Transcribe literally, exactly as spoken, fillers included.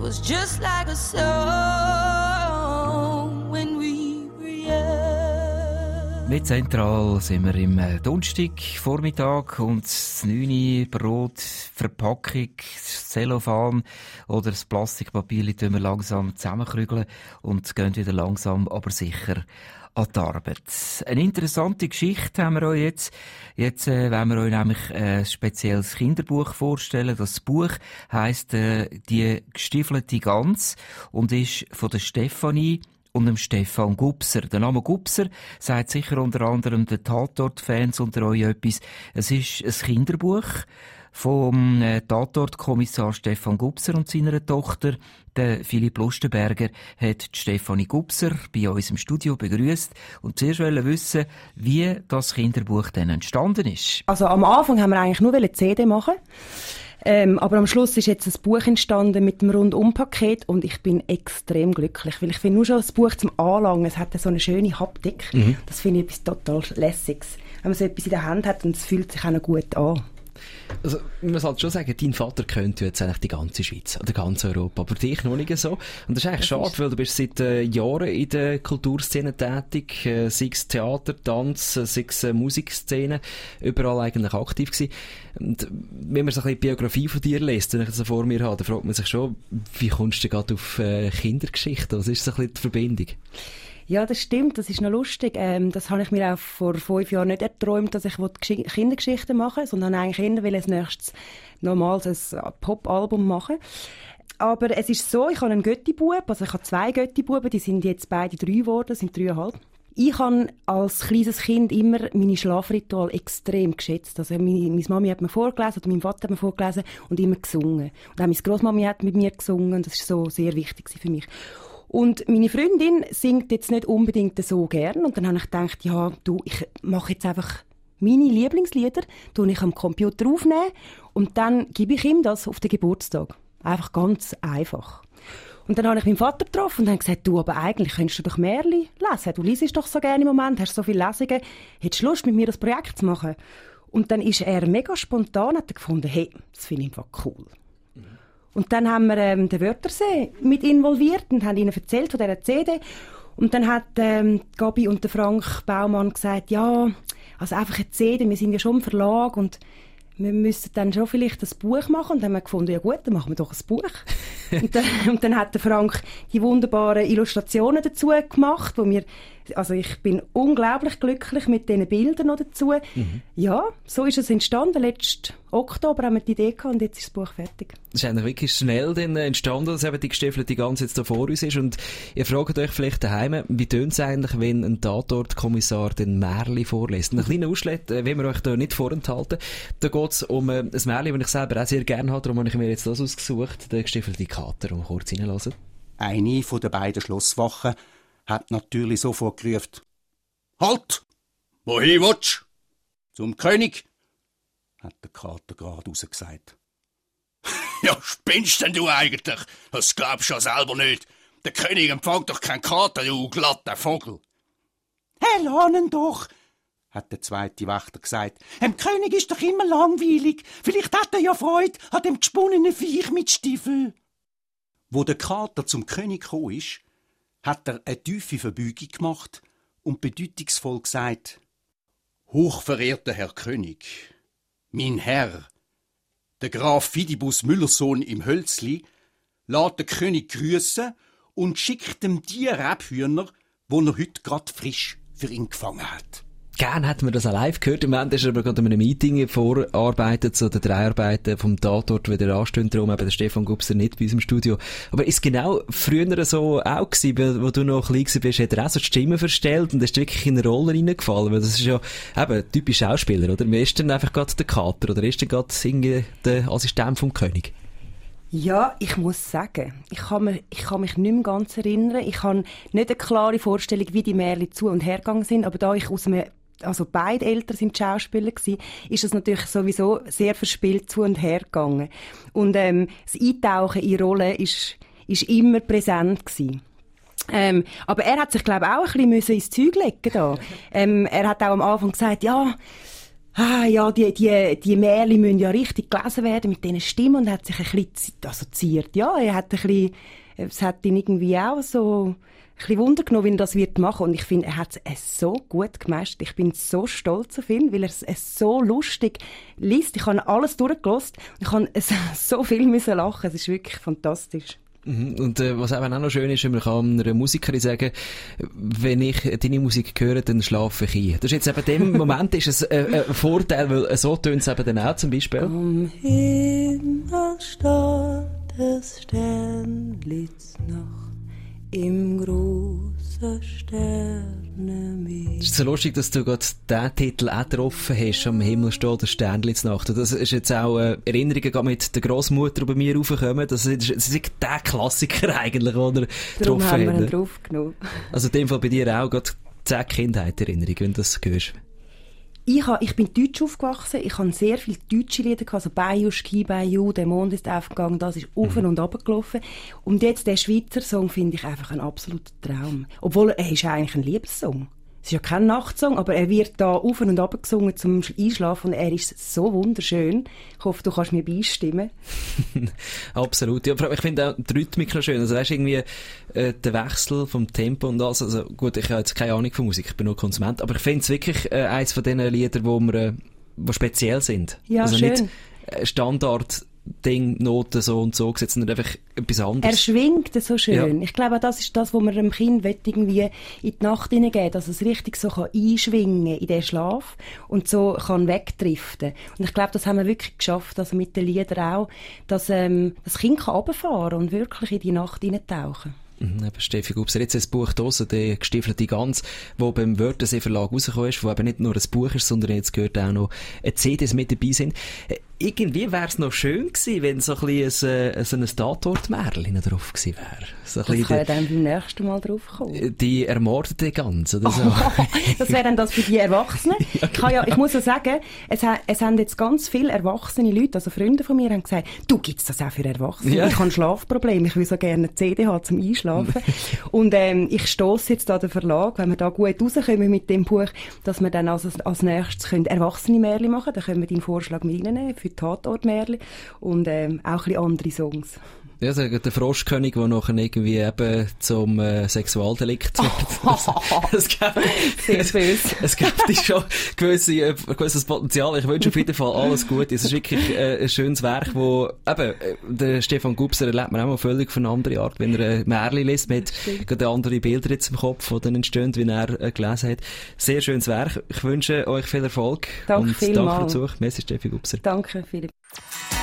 was just like a song when we were young. Mit Zentral sind wir im Donnerstag Vormittag und das neune Brot, Verpackung, das Zellophan oder das Plastikpapier tun wir langsam zusammenkrügeln und gehen wieder langsam, aber sicher an die Arbeit. Eine interessante Geschichte haben wir euch jetzt. Jetzt äh, wollen wir euch nämlich ein spezielles Kinderbuch vorstellen. Das Buch heisst äh, «Die gestiefelte Gans» und ist von der Stefanie und dem Stefan Gubser. Der Name Gubser sagt sicher unter anderem den Tatort-Fans unter euch etwas. Es ist ein Kinderbuch vom äh, Tatort-Kommissar Stefan Gubser und seiner Tochter. Der Philipp Lustenberger hat die Stefanie Gubser bei uns im Studio begrüßt und zuerst wollte wissen, wie das Kinderbuch dann entstanden ist. Also am Anfang haben wir eigentlich nur eine C D machen. Ähm, aber am Schluss ist jetzt ein Buch entstanden mit einem Rundum-Paket und ich bin extrem glücklich, weil ich finde nur schon das Buch zum Anlangen, es hat so eine schöne Haptik. Mhm. Das finde ich etwas total Lässiges. Wenn man so etwas in der Hand hat und es fühlt sich auch noch gut an. Also, man sollte schon sagen, dein Vater kennt jetzt eigentlich die ganze Schweiz oder ganz Europa, aber dich noch nicht so. Und das ist eigentlich das schade, ist... weil du bist seit äh, Jahren in der Kulturszene tätig, äh, sei es Theater, Tanz, äh, sei es äh, Musikszene, überall eigentlich aktiv gewesen. Und wenn man so ein bisschen die Biografie von dir liest, wenn ich das so vor mir habe, dann fragt man sich schon, wie kommst du gerade auf äh, Kindergeschichten? Was ist so ein bisschen die Verbindung? Ja, das stimmt, das ist noch lustig. Ähm, das habe ich mir auch vor fünf Jahren nicht erträumt, dass ich Gesch- Kindergeschichten mache, sondern eigentlich eher will als nächstes nochmals ein Pop-Album machen. Aber es ist so, ich habe einen Götti-Bub, also ich habe zwei Götti-Buben, die sind jetzt beide drei geworden, sind dreieinhalb. Ich habe als kleines Kind immer meine Schlafritual extrem geschätzt. Also meine, meine Mami hat mir vorgelesen oder mein Vater hat mir vorgelesen und immer gesungen. Und auch meine Grossmami hat mit mir gesungen und das war so sehr wichtig für mich. Und meine Freundin singt jetzt nicht unbedingt so gern. Und dann habe ich gedacht, ja, du, ich mache jetzt einfach meine Lieblingslieder, tue ich am Computer aufnehmen und dann gebe ich ihm das auf den Geburtstag. Einfach ganz einfach. Und dann habe ich meinen Vater getroffen und habe gesagt, du, aber eigentlich könntest du doch Märchen lesen. Du liest doch so gerne im Moment, hast so viele Lesungen. Hättest du Lust, mit mir das Projekt zu machen? Und dann ist er mega spontan, hat er gefunden, hey, das finde ich einfach cool. Und dann haben wir ähm, den Wörthersee mit involviert und haben ihnen erzählt von dieser C D. Und dann hat ähm, Gabi und der Frank Baumann gesagt, ja, also einfach eine C D, wir sind ja schon im Verlag und wir müssen dann schon vielleicht ein Buch machen. Und dann haben wir gefunden, ja gut, dann machen wir doch ein Buch. und, dann, und dann hat der Frank die wunderbaren Illustrationen dazu gemacht, wo wir, also ich bin unglaublich glücklich mit diesen Bildern noch dazu. Mhm. Ja, so ist es entstanden. Letzten Oktober haben wir die Idee gehabt und jetzt ist das Buch fertig. Das ist eigentlich wirklich schnell dann entstanden, dass eben die gestiefelte Gans jetzt da vor uns ist. Und ihr fragt euch vielleicht daheim, wie tönt es eigentlich, wenn ein Tatortkommissar den Märchen vorliest? Ein kleiner Ausschnitt, äh, will wir euch da nicht vorenthalten. Da geht es um äh, ein Märchen, das ich selber auch sehr gerne habe, darum habe ich mir jetzt das ausgesucht, der gestiefelte Kater, um kurz reinzuhören. Eine von den beiden Schlosswachen hat natürlich sofort gerufen: Halt! Wohin willst du? Zum König, hat der Kater gerade raus gesagt. Ja, spinnst denn du eigentlich? Das glaubst du ja selber nicht. Der König empfängt doch keinen Kater, du glatter Vogel. Hey, lass ihn doch, hat der zweite Wächter gesagt. Dem König ist doch immer langweilig. Vielleicht hat er ja Freude an dem gesponnenen Viech mit Stiefeln. Wo der Kater zum König gekommen ist, hat er eine tiefe Verbeugung gemacht und bedeutungsvoll gesagt: Hochverehrter Herr König, mein Herr, der Graf Fidibus Müllersohn im Hölzli, lässt den König grüßen und schickt ihm die Rebhühner, die er heute gerade frisch für ihn gefangen hat. Gerne hätten wir das auch live gehört. Im Moment ist er aber gerade in einem Meeting vorarbeitet, so der Dreharbeiten vom Tatort wieder anstehen, darum eben der Stefan Gubser nicht bei uns im Studio. Aber ist genau früher so auch gewesen, weil, wo du noch klein warst, hat er auch so die Stimme verstellt und ist wirklich in eine Rolle reingefallen, weil das ist ja eben typisch Schauspieler, oder? Wer ist denn einfach gerade der Kater oder ist denn gerade der Assistent vom König? Ja, ich muss sagen, ich kann, mich, ich kann mich nicht mehr ganz erinnern. Ich habe nicht eine klare Vorstellung, wie die Märchen zu- und hergegangen sind, aber da ich aus einem also beide Eltern sind Schauspieler gewesen, ist es natürlich sowieso sehr verspielt zu und her gegangen. Und ähm, das Eintauchen in Rollen ist, ist immer präsent gewesen. Ähm, aber er hat sich, glaube ich, auch ein bisschen ins Zeug legen da. ähm, Er hat auch am Anfang gesagt, ja, ah ja, die, die, die Märchen müssen ja richtig gelesen werden mit diesen Stimmen und er hat sich ein bisschen assoziiert. Ja, er hat ein bisschen, es hat ihn irgendwie auch so ein bisschen Wunder genommen, wie er das wird machen. Und ich finde, er hat es so gut gemeistert. Ich bin so stolz auf ihn, weil er es so lustig liest. Ich habe alles durchgelassen und ich habe so viel müssen lachen. Es ist wirklich fantastisch. Und äh, was eben auch noch schön ist, man kann einer Musikerin sagen, wenn ich deine Musik höre, dann schlafe ich ein. Das ist jetzt eben in dem Moment ist es ein, ein Vorteil, weil so tönt es eben dann auch zum Beispiel. Am Himmel steht es Sternlitz noch im grossen Sternenmeer. Es ist so lustig, dass du gerade diesen Titel auch getroffen hast, am Himmel steht der Sternlitznacht. Und das ist jetzt auch äh, Erinnerungen mit der Grossmutter, die bei mir raufkommen. Das ist, das ist der Klassiker eigentlich, den er Darum getroffen haben wir ihn hat. draufgenommen. Also in dem Fall bei dir auch gerade zehn Kindheit-Erinnerungen, wenn du das hörst. Ich, ha, ich bin deutsch aufgewachsen, ich habe sehr viele deutsche Lieder gehabt, also «Bayou, Ski, Bayou», «Der Mond ist aufgegangen», das ist auf und runter gelaufen. Und jetzt der Schweizer Song finde ich einfach ein absoluter Traum. Obwohl, er ist eigentlich ein Liebessong. Es ist ja kein Nachtsong, aber er wird da auf und runter gesungen zum Einschlafen und er ist so wunderschön. Ich hoffe, du kannst mir beistimmen. Absolut. Ja, ich finde auch die Rhythmik noch schön. Also weißt, irgendwie äh, der Wechsel vom Tempo und alles. Also gut, ich habe jetzt keine Ahnung von Musik, ich bin nur Konsument, aber ich finde es wirklich äh, eines von diesen Liedern, wo wir, äh, wo speziell sind. Ja, also schön. Nicht äh, Standard Ding, Noten so und so gesetzt, sondern einfach etwas anderes. Er schwingt so schön. Ja. Ich glaube, das ist das, was man dem Kind irgendwie in die Nacht hineingeben, dass es richtig so kann einschwingen in den Schlaf und so kann wegdriften. Und ich glaube, das haben wir wirklich geschafft, also mit den Liedern auch, dass ähm, das Kind kann runterfahren und wirklich in die Nacht hineintauchen. Mhm, eben Steffi Gubser. Jetzt ein Buch draussen, «Die gestiefelte Gans», wo beim Wörthersee Verlag rausgekommen ist, wo eben nicht nur ein Buch ist, sondern jetzt gehört auch noch C Ds mit dabei sind. Äh, irgendwie wäre es noch schön gewesen, wenn so ein bisschen ein, ein, so ein Tatort-Märchen drauf gewesen wäre. So ein Das kann ja dann beim nächsten Mal drauf kommen. Die ermordete Gans oder so. Oh, das wäre dann das für die Erwachsenen. Ja, Ich, kann ja, ich muss ja sagen, es, ha, es haben jetzt ganz viele erwachsene Leute, also Freunde von mir, haben gesagt, du, gibt's das auch für Erwachsene? Ja. Ich habe Schlafprobleme, ich will so gerne eine C D haben zum Einschlafen. Und ähm, ich stosse jetzt an den Verlag, wenn wir da gut rauskommen mit dem Buch, dass wir dann als, als nächstes können erwachsene Märchen machen. Da können wir deinen Vorschlag mit reinnehmen für Tatortmärchen und ähm, auch ein bisschen andere Songs. Ja, der, der Froschkönig, der nachher irgendwie eben zum äh, Sexualdelikt wird. Oh, es gibt, sehr böse. Es gibt schon gewisse, äh, gewisses Potenzial. Ich wünsche auf jeden Fall alles Gute. Es ist wirklich äh, ein schönes Werk, wo eben, äh, der Stefan Gubser erlebt man auch mal völlig von einer anderen Art, wenn er äh, Märchen liest, mit gerade andere Bilder jetzt im Kopf, die dann entstehen, wie er äh, gelesen hat. Sehr schönes Werk. Ich wünsche euch viel Erfolg. Danke und vielmals. danke für den Besuch. Merci, Steffi Gubser. Danke, Philipp.